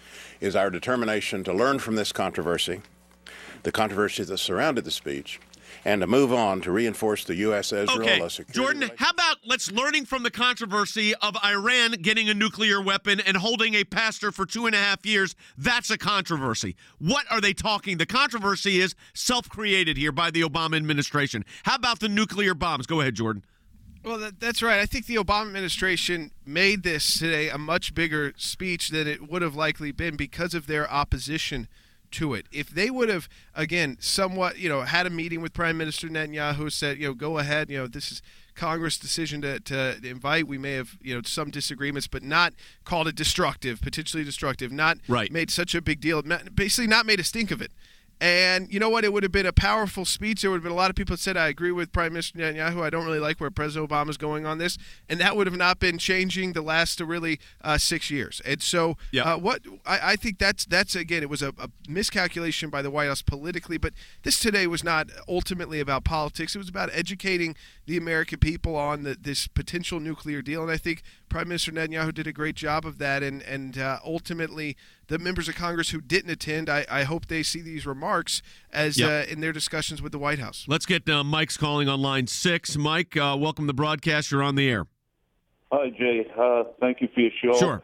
is our determination to learn from this controversy, the controversy that surrounded the speech, and to move on to reinforce the U.S.-Israel security. Jordan, how about let's learning from the controversy of Iran getting a nuclear weapon and holding a pastor for 2.5 years? That's a controversy. What are they talking? The controversy is self-created here by the Obama administration. How about the nuclear bombs? Go ahead, Jordan. Well, that's right. I think the Obama administration made this today a much bigger speech than it would have likely been because of their opposition to it. If they would have, again, somewhat, had a meeting with Prime Minister Netanyahu, said, go ahead, this is Congress' decision to invite. We may have, some disagreements, but not called it destructive, potentially destructive, not made such a big deal, basically not made a stink of it. And you know what? It would have been a powerful speech. There would have been a lot of people that said, I agree with Prime Minister Netanyahu. I don't really like where President Obama is going on this. And that would have not been changing the last really 6 years. And so what I think that's again, it was a miscalculation by the White House politically. But this today was not ultimately about politics. It was about educating the American people on this potential nuclear deal. And I think Prime Minister Netanyahu did a great job of that. And ultimately, the members of Congress who didn't attend, I hope they see these remarks as in their discussions with the White House. Let's get Mike's calling on line 6. Mike, welcome to the broadcast. You're on the air. Hi, Jay. Thank you for your show. Sure.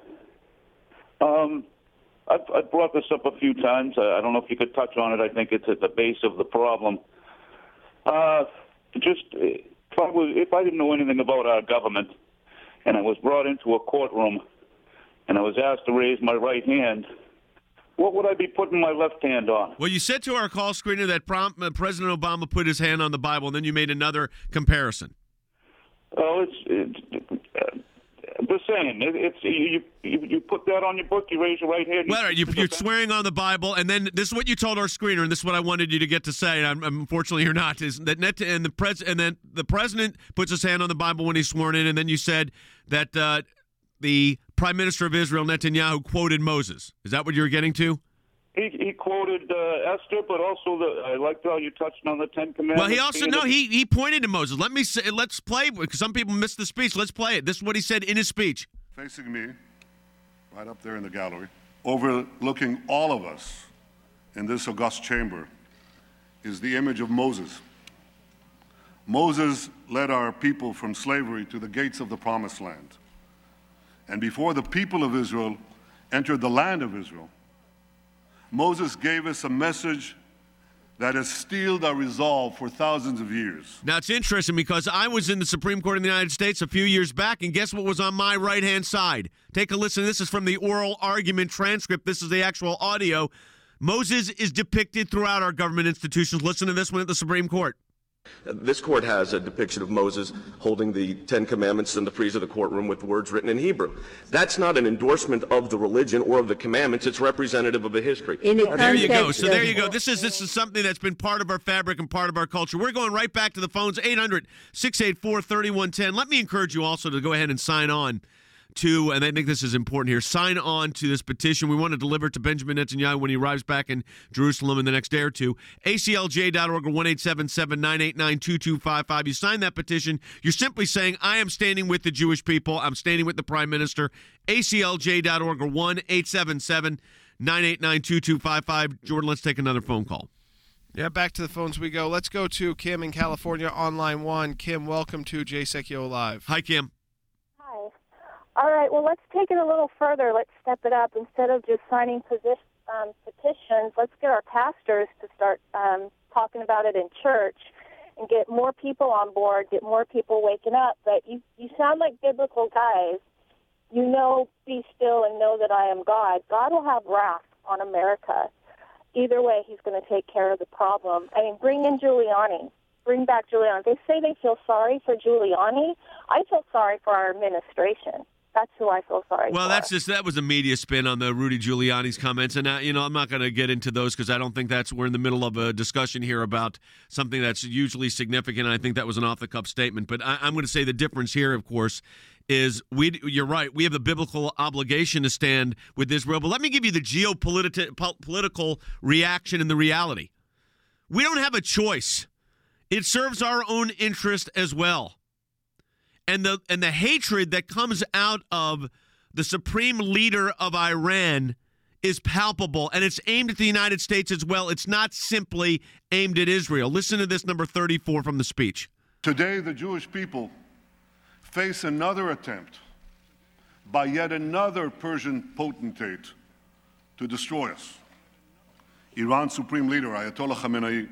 I've brought this up a few times. I don't know if you could touch on it. I think it's at the base of the problem. If I didn't know anything about our government and I was brought into a courtroom and I was asked to raise my right hand, what would I be putting my left hand on? Well, you said to our call screener that President Obama put his hand on the Bible, and then you made another comparison. Oh, it's the same. You put that on your book, you raise your right hand. Well, you're swearing on the Bible, and then this is what you told our screener, and this is what I wanted you to get to say, and unfortunately you're not, is that the president puts his hand on the Bible when he's sworn in, and then you said that the Prime Minister of Israel, Netanyahu, quoted Moses. Is that what you're getting to? He quoted Esther, but also I liked how you touched on the Ten Commandments. Well, he also he pointed to Moses. Let's play, because some people missed the speech. Let's play it. This is what he said in his speech. Facing me, right up there in the gallery, overlooking all of us in this august chamber, is the image of Moses. Moses led our people from slavery to the gates of the Promised Land. And before the people of Israel entered the land of Israel, Moses gave us a message that has steeled our resolve for thousands of years. Now, it's interesting because I was in the Supreme Court of the United States a few years back, and guess what was on my right-hand side? Take a listen. This is from the oral argument transcript. This is the actual audio. Moses is depicted throughout our government institutions. Listen to this one at the Supreme Court. This court has a depiction of Moses holding the Ten Commandments in the frieze of the courtroom with words written in Hebrew. That's not an endorsement of the religion or of the commandments. It's representative of a history. There you go. So there you go. This is something that's been part of our fabric and part of our culture. We're going right back to the phones, 800-684-3110. Let me encourage you also to go ahead and sign on to, and I think this is important here, sign on to this petition. We want to deliver it to Benjamin Netanyahu when he arrives back in Jerusalem in the next day or two. ACLJ.org or 1-877-989-2255. You sign that petition. You're simply saying, I am standing with the Jewish people. I'm standing with the Prime Minister. ACLJ.org or 1-877-989-2255. Jordan, let's take another phone call. Yeah, back to the phones we go. Let's go to Kim in California on line 1. Kim, welcome to Jay Secchio Live. Hi, Kim. All right, well, let's take it a little further. Let's step it up. Instead of just signing petitions, let's get our pastors to start talking about it in church and get more people on board, get more people waking up. But you sound like biblical guys. You know, be still and know that I am God. God will have wrath on America. Either way, he's going to take care of the problem. I mean, bring in Giuliani. Bring back Giuliani. They say they feel sorry for Giuliani. I feel sorry for our administration. That's who I feel sorry for. Well, that was a media spin on the Rudy Giuliani's comments, and I'm not going to get into those because I don't think we're in the middle of a discussion here about something that's hugely significant. I think that was an off-the-cuff statement, but I'm going to say the difference here, of course, is you're right. We have the biblical obligation to stand with Israel, but let me give you the geopolitical reaction and the reality. We don't have a choice. It serves our own interest as well. And the hatred that comes out of the supreme leader of Iran is palpable, and it's aimed at the United States as well. It's not simply aimed at Israel. Listen to this, number 34 from the speech. Today, the Jewish people face another attempt by yet another Persian potentate to destroy us. Iran's supreme leader, Ayatollah Khamenei,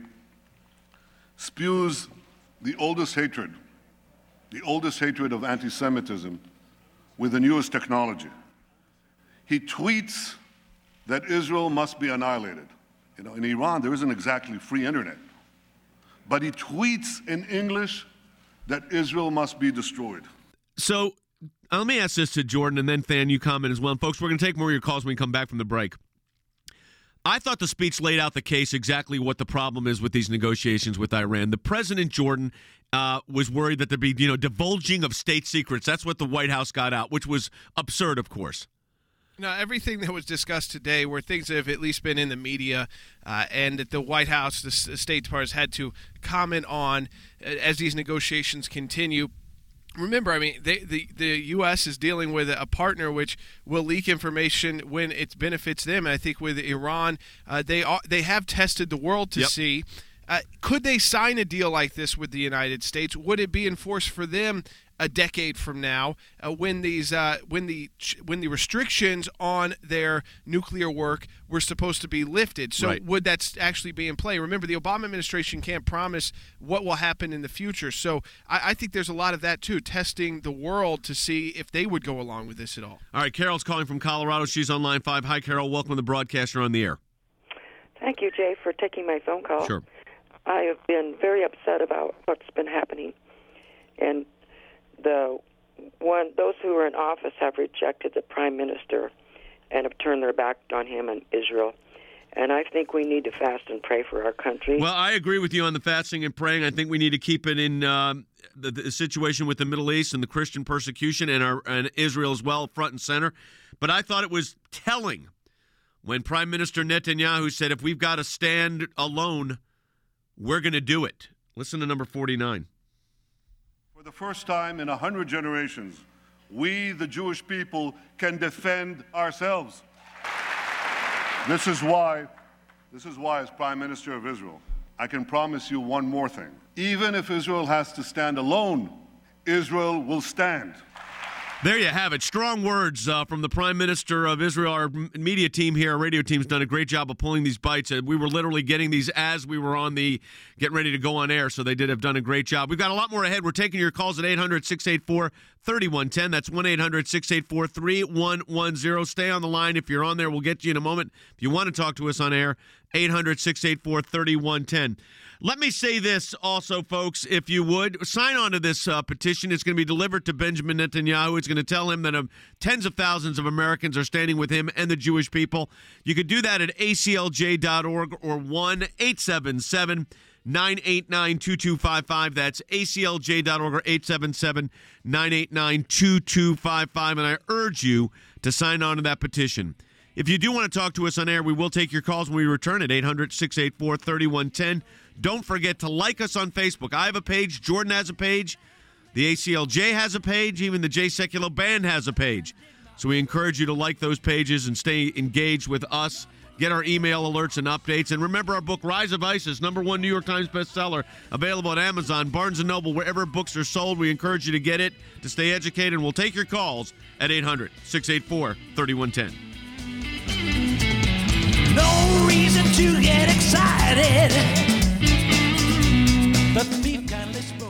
spews the oldest hatred of anti-Semitism with the newest technology. He tweets that Israel must be annihilated. In Iran, there isn't exactly free internet. But he tweets in English that Israel must be destroyed. So let me ask this to Jordan, and then, Than, you comment as well. And folks, we're going to take more of your calls when we come back from the break. I thought the speech laid out the case exactly what the problem is with these negotiations with Iran. The president, Jordan, was worried that there'd be, divulging of state secrets. That's what the White House got out, which was absurd, of course. Now, everything that was discussed today were things that have at least been in the media and that the White House, the State Department, has had to comment on as these negotiations continue. Remember, I mean, the U.S. is dealing with a partner which will leak information when it benefits them. And I think with Iran, they have tested the world to see. Could they sign a deal like this with the United States? Would it be enforced for them a decade from now when the restrictions on their nuclear work were supposed to be lifted? So would that actually be in play? Remember, the Obama administration can't promise what will happen in the future. So I think there's a lot of that too, testing the world to see if they would go along with this at all. All right, Carol's calling from Colorado. She's on line 5. Hi, Carol. Welcome to the broadcast. You're on the air. Thank you, Jay, for taking my phone call. Sure. I have been very upset about what's been happening, and those who are in office have rejected the prime minister and have turned their back on him and Israel. And I think we need to fast and pray for our country. Well, I agree with you on the fasting and praying. I think we need to keep it in the situation with the Middle East and the Christian persecution and Israel as well, front and center. But I thought it was telling when Prime Minister Netanyahu said, if we've got to stand alone, we're going to do it. Listen to number 49. For the first time in 100 generations, we, the Jewish people, can defend ourselves. This is why, as Prime Minister of Israel, I can promise you one more thing. Even if Israel has to stand alone, Israel will stand. There you have it. Strong words from the Prime Minister of Israel. Our media team here, our radio team's done a great job of pulling these bites. We were literally getting these as we were getting ready to go on air, so they did have done a great job. We've got a lot more ahead. We're taking your calls at 800-684-3110. That's 1-800-684-3110. Stay on the line. If you're on there, we'll get to you in a moment. If you want to talk to us on air, 800-684-3110. Let me say this also, folks, if you would. Sign on to this petition. It's going to be delivered to Benjamin Netanyahu. It's going to tell him that tens of thousands of Americans are standing with him and the Jewish people. You could do that at aclj.org or 1-877-989-2255. That's aclj.org or 877-989-2255. And I urge you to sign on to that petition. If you do want to talk to us on air, we will take your calls when we return at 800-684-3110. Don't forget to like us on Facebook. I have a page. Jordan has a page. The ACLJ has a page. Even the Jay Sekulow Band has a page. So we encourage you to like those pages and stay engaged with us. Get our email alerts and updates. And remember our book, Rise of ISIS, #1 New York Times bestseller, available at Amazon, Barnes & Noble, wherever books are sold. We encourage you to get it, to stay educated. And we'll take your calls at 800-684-3110. No reason to get excited, but we've got less smoke.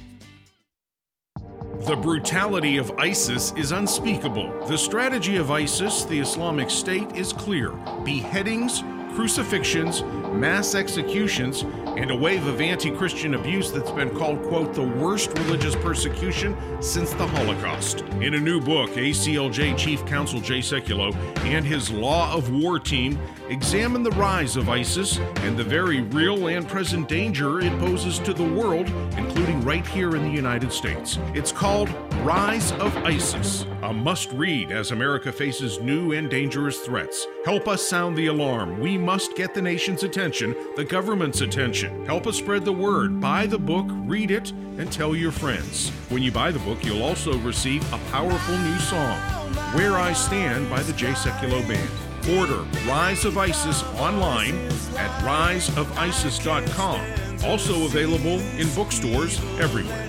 The brutality of ISIS is unspeakable. The strategy of ISIS, the Islamic State, is clear. Beheadings, crucifixions, mass executions, and a wave of anti-Christian abuse that's been called, quote, the worst religious persecution since the Holocaust. In a new book, ACLJ Chief Counsel Jay Sekulow and his Law of War team examine the rise of ISIS and the very real and present danger it poses to the world, including right here in the United States. It's called Rise of ISIS, a must-read as America faces new and dangerous threats. Help us sound the alarm. We must get the nation's attention, the government's attention. Help us spread the word. Buy the book, read it, and tell your friends. When you buy the book, you'll also receive a powerful new song, Where I Stand by the Jay Sekulow Band. Order Rise of ISIS online at riseofisis.com. Also available in bookstores everywhere.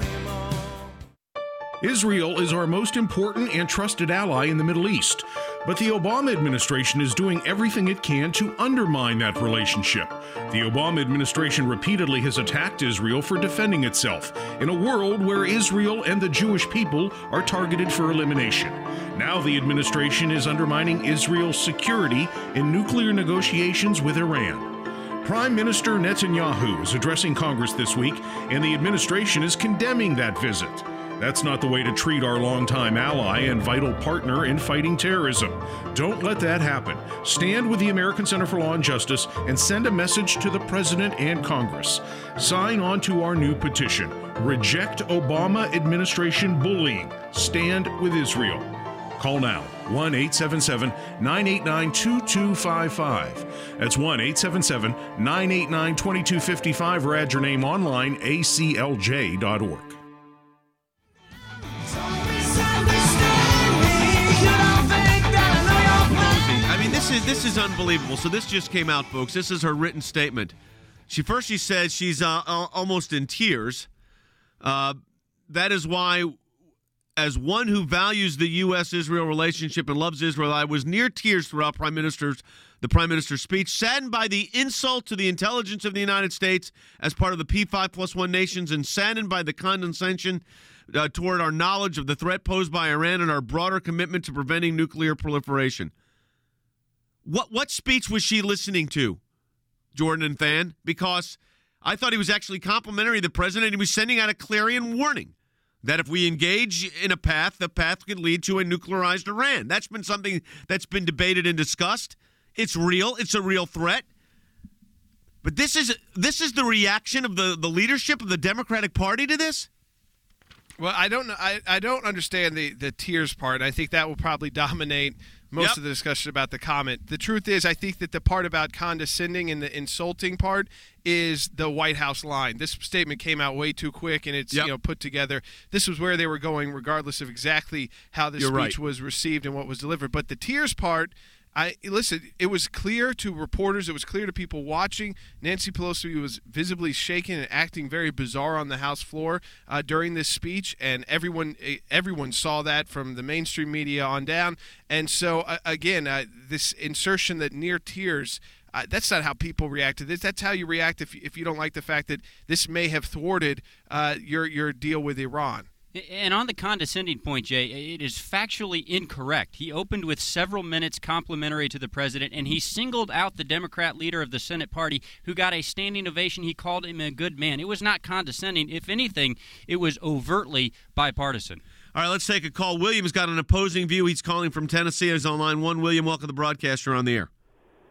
Israel is our most important and trusted ally in the Middle East, but the Obama administration is doing everything it can to undermine that relationship. The Obama administration repeatedly has attacked Israel for defending itself in a world where Israel and the Jewish people are targeted for elimination. Now the administration is undermining Israel's security in nuclear negotiations with Iran. Prime Minister Netanyahu is addressing Congress this week, and the administration is condemning that visit. That's not the way to treat our longtime ally and vital partner in fighting terrorism. Don't let that happen. Stand with the American Center for Law and Justice and send a message to the President and Congress. Sign on to our new petition. Reject Obama administration bullying. Stand with Israel. Call now, 1-877-989-2255. That's 1-877-989-2255 or add your name online, aclj.org. I mean, this is unbelievable. So this just came out, folks. This is her written statement. She says she's almost in tears. That is why, as one who values the U.S.-Israel relationship and loves Israel, I was near tears throughout the Prime Minister's speech, saddened by the insult to the intelligence of the United States as part of the P5+1 nations, and saddened by the condescension toward our knowledge of the threat posed by Iran and our broader commitment to preventing nuclear proliferation. What speech was she listening to, Jordan and Than? Because I thought he was actually complimentary of the president. He was sending out a clarion warning that if we engage in a path, the path could lead to a nuclearized Iran. That's been something that's been debated and discussed. It's real. It's a real threat. But this is the reaction of the leadership of the Democratic Party to this? Well, I don't know. I don't understand the tears part. I think that will probably dominate most of the discussion about the comment. The truth is, I think that the part about condescending and the insulting part is the White House line. This statement came out way too quick, and it's put together. This was where they were going, regardless of exactly how the speech was received and what was delivered. But the tears part, listen, it was clear to reporters, it was clear to people watching. Nancy Pelosi was visibly shaken and acting very bizarre on the House floor during this speech, and everyone saw that from the mainstream media on down. And so, again, this insertion that near tears, that's not how people react to this. That's how you react if you don't like the fact that this may have thwarted your deal with Iran. And on the condescending point, Jay, it is factually incorrect. He opened with several minutes complimentary to the president, and he singled out the Democrat leader of the Senate party who got a standing ovation. He called him a good man. It was not condescending. If anything, it was overtly bipartisan. All right, let's take a call. William's got an opposing view. He's calling from Tennessee. He's on line 1. William, welcome to the broadcast. You're on the air.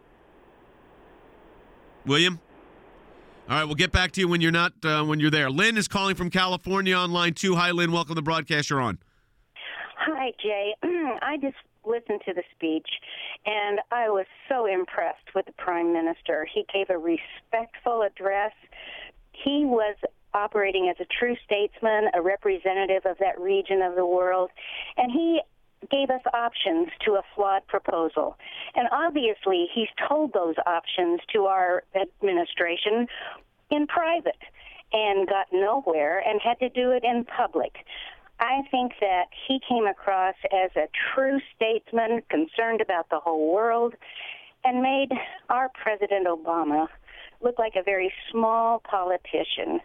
William? All right, we'll get back to you when you're there. Lynn is calling from California on line 2. Hi, Lynn. Welcome to the broadcast. You're on. Hi, Jay. I just listened to the speech, and I was so impressed with the Prime Minister. He gave a respectful address. He was operating as a true statesman, a representative of that region of the world, and he gave us options to a flawed proposal. And obviously, he's told those options to our administration in private and got nowhere and had to do it in public. I think that he came across as a true statesman, concerned about the whole world, and made our President Obama look like a very small politician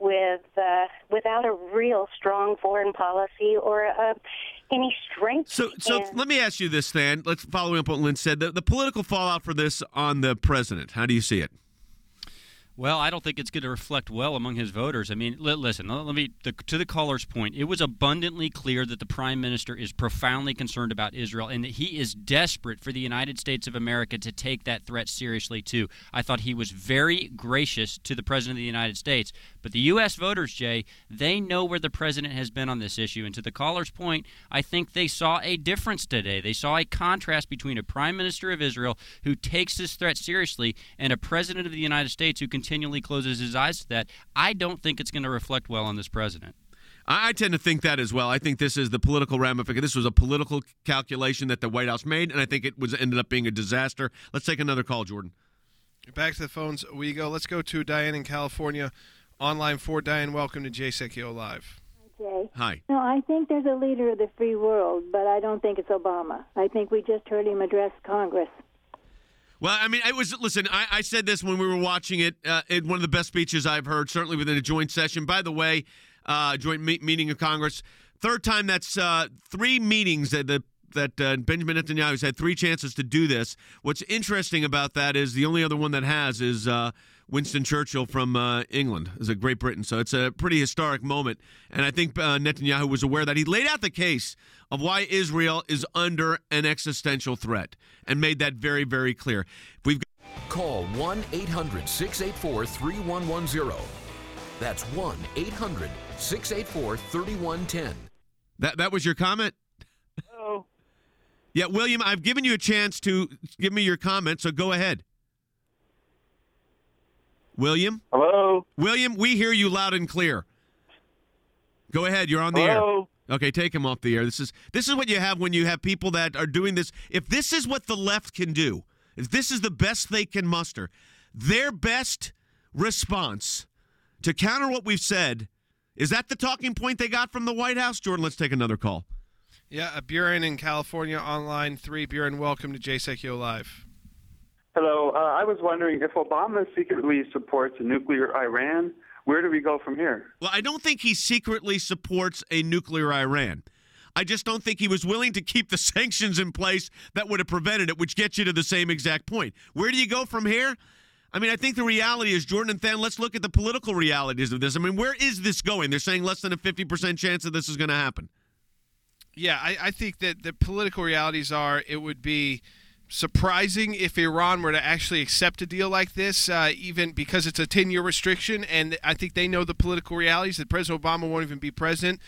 without a real strong foreign policy or any strength. So let me ask you this, Than. Let's follow up on what Lynn said. The political fallout for this on the president, how do you see it? Well, I don't think it's going to reflect well among his voters. I mean, listen, to the caller's point, it was abundantly clear that the Prime Minister is profoundly concerned about Israel and that he is desperate for the United States of America to take that threat seriously, too. I thought he was very gracious to the President of the United States. But the U.S. voters, Jay, they know where the President has been on this issue. And to the caller's point, I think they saw a difference today. They saw a contrast between a Prime Minister of Israel who takes this threat seriously and a President of the United States who continually closes his eyes to that. I don't think it's going to reflect well on this president. I tend to think that as well. I think this is the political ramification. This was a political calculation that the White House made, and I think it ended up being a disaster. Let's take another call, Jordan. Back to the phones we go. Let's go to Diane in California. Online 4, Diane, welcome to JSECO Live. Jay. Hi. No, I think there's a leader of the free world, but I don't think it's Obama. I think we just heard him address Congress. Well, I mean, I said this when we were watching it. One of the best speeches I've heard, certainly within a joint session. By the way, joint meeting of Congress. Third time that's 3 meetings that Benjamin Netanyahu's had 3 chances to do this. What's interesting about that is the only other one that has is Winston Churchill from England, is Great Britain. So it's a pretty historic moment. And I think Netanyahu was aware that he laid out the case of why Israel is under an existential threat and made that very, very clear. Call 1-800-684-3110. That's 1-800-684-3110. That was your comment? Hello. Yeah, William, I've given you a chance to give me your comment, so go ahead. William? Hello? William, we hear you loud and clear. Go ahead, you're on the air. Okay, take him off the air. This is what you have when you have people that are doing this. If this is what the left can do, if this is the best they can muster, their best response to counter what we've said, is that the talking point they got from the White House? Jordan, let's take another call. Yeah, Buren in California on line 3. Buren, welcome to JSECO Live. Hello. I was wondering if Obama secretly supports a nuclear Iran, where do we go from here? Well, I don't think he secretly supports a nuclear Iran. I just don't think he was willing to keep the sanctions in place that would have prevented it, which gets you to the same exact point. Where do you go from here? I mean, I think the reality is, Jordan and Than, let's look at the political realities of this. I mean, where is this going? They're saying less than a 50% chance that this is going to happen. Yeah, I think that the political realities are it would be surprising if Iran were to actually accept a deal like this, even because it's a 10-year restriction, and I think they know the political realities that President Obama won't even be president,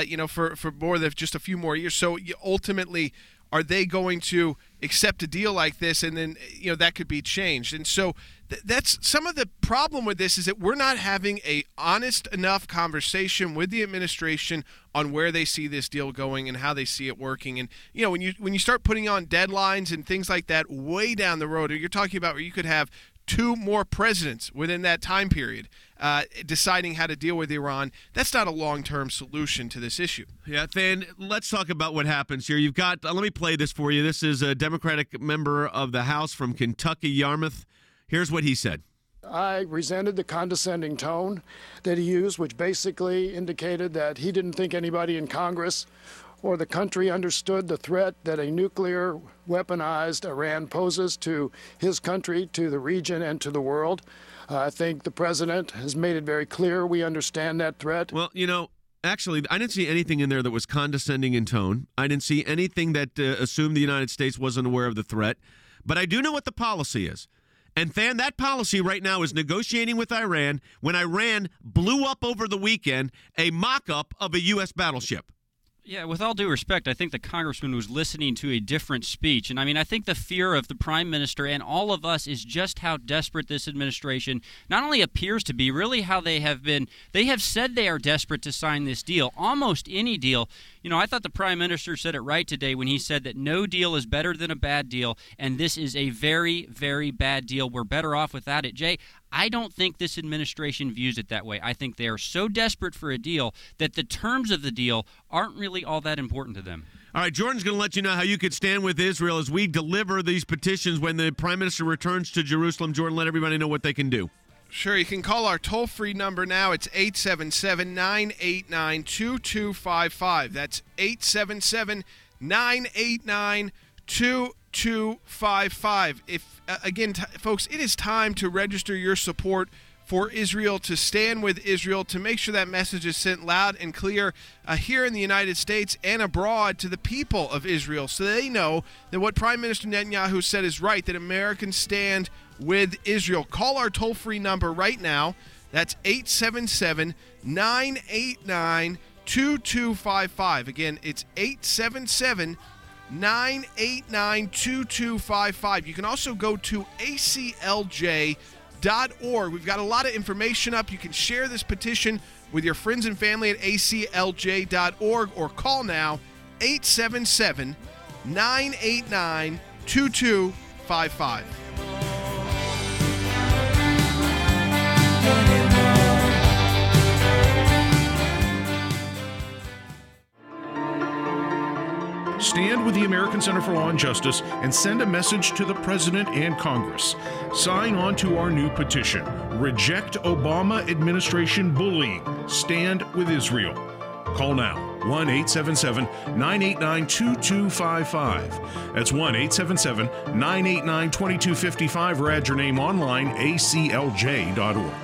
for more than just a few more years. So ultimately, are they going to accept a deal like this, and then that could be changed? And so that's some of the problem with this is that we're not having a honest enough conversation with the administration on where they see this deal going and how they see it working. And when you start putting on deadlines and things like that way down the road, or you're talking about where you could have 2 more presidents within that time period deciding how to deal with Iran, that's not a long-term solution to this issue. Yeah, Than, let's talk about what happens here. You've got, let me play this for you. This is a Democratic member of the House from Kentucky, Yarmouth. Here's what he said. I resented the condescending tone that he used, which basically indicated that he didn't think anybody in Congress or the country understood the threat that a nuclear weaponized Iran poses to his country, to the region, and to the world. I think the president has made it very clear we understand that threat. Well, actually, I didn't see anything in there that was condescending in tone. I didn't see anything that assumed the United States wasn't aware of the threat. But I do know what the policy is. And Than, that policy right now is negotiating with Iran when Iran blew up over the weekend a mock-up of a U.S. battleship. Yeah, with all due respect, I think the congressman was listening to a different speech. And I think the fear of the prime minister and all of us is just how desperate this administration not only appears to be, really how they have been. They have said they are desperate to sign this deal, almost any deal. I thought the prime minister said it right today when he said that no deal is better than a bad deal, and this is a very, very bad deal. We're better off without it. Jay, I don't think this administration views it that way. I think they are so desperate for a deal that the terms of the deal aren't really all that important to them. All right, Jordan's going to let you know how you could stand with Israel as we deliver these petitions when the prime minister returns to Jerusalem. Jordan, let everybody know what they can do. Sure, you can call our toll-free number now. It's 877-989-2255. That's 877-989-2255. Folks, it is time to register your support for Israel, to stand with Israel, to make sure that message is sent loud and clear here in the United States and abroad to the people of Israel, so they know that what Prime Minister Netanyahu said is right, that Americans stand with Israel. Call our toll-free number right now. That's 877-989-2255. Again, it's 877-989-2255. You can also go to aclj.org. We've got a lot of information up. You can share this petition with your friends and family at aclj.org or call now 877-989-2255. Stand with the American Center for Law and Justice and send a message to the President and Congress. Sign on to our new petition. Reject Obama administration bullying. Stand with Israel. Call now. 1-877-989-2255. That's 1-877-989-2255 or add your name online, aclj.org.